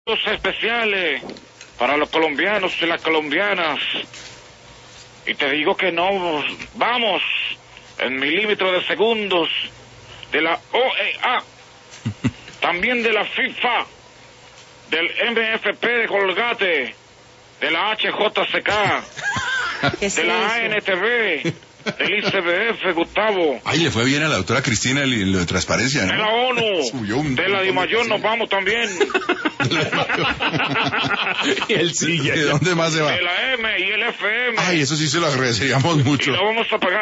especiales para los colombianos y las colombianas. Y te digo que no vamos en milímetros de segundos de la OEA, también de la FIFA, del MFP de Colgate, de la HJCK, de la ANTV, del ICBF, Gustavo. Ay, le fue bien a la doctora Cristina en lo de transparencia, ¿no? De la ONU, de la DIMAYOR nos vamos también. Y él sigue. ¿De dónde más se va? De la M y el FM. Ay, eso sí se lo agradeceríamos mucho. Y lo vamos a pagar.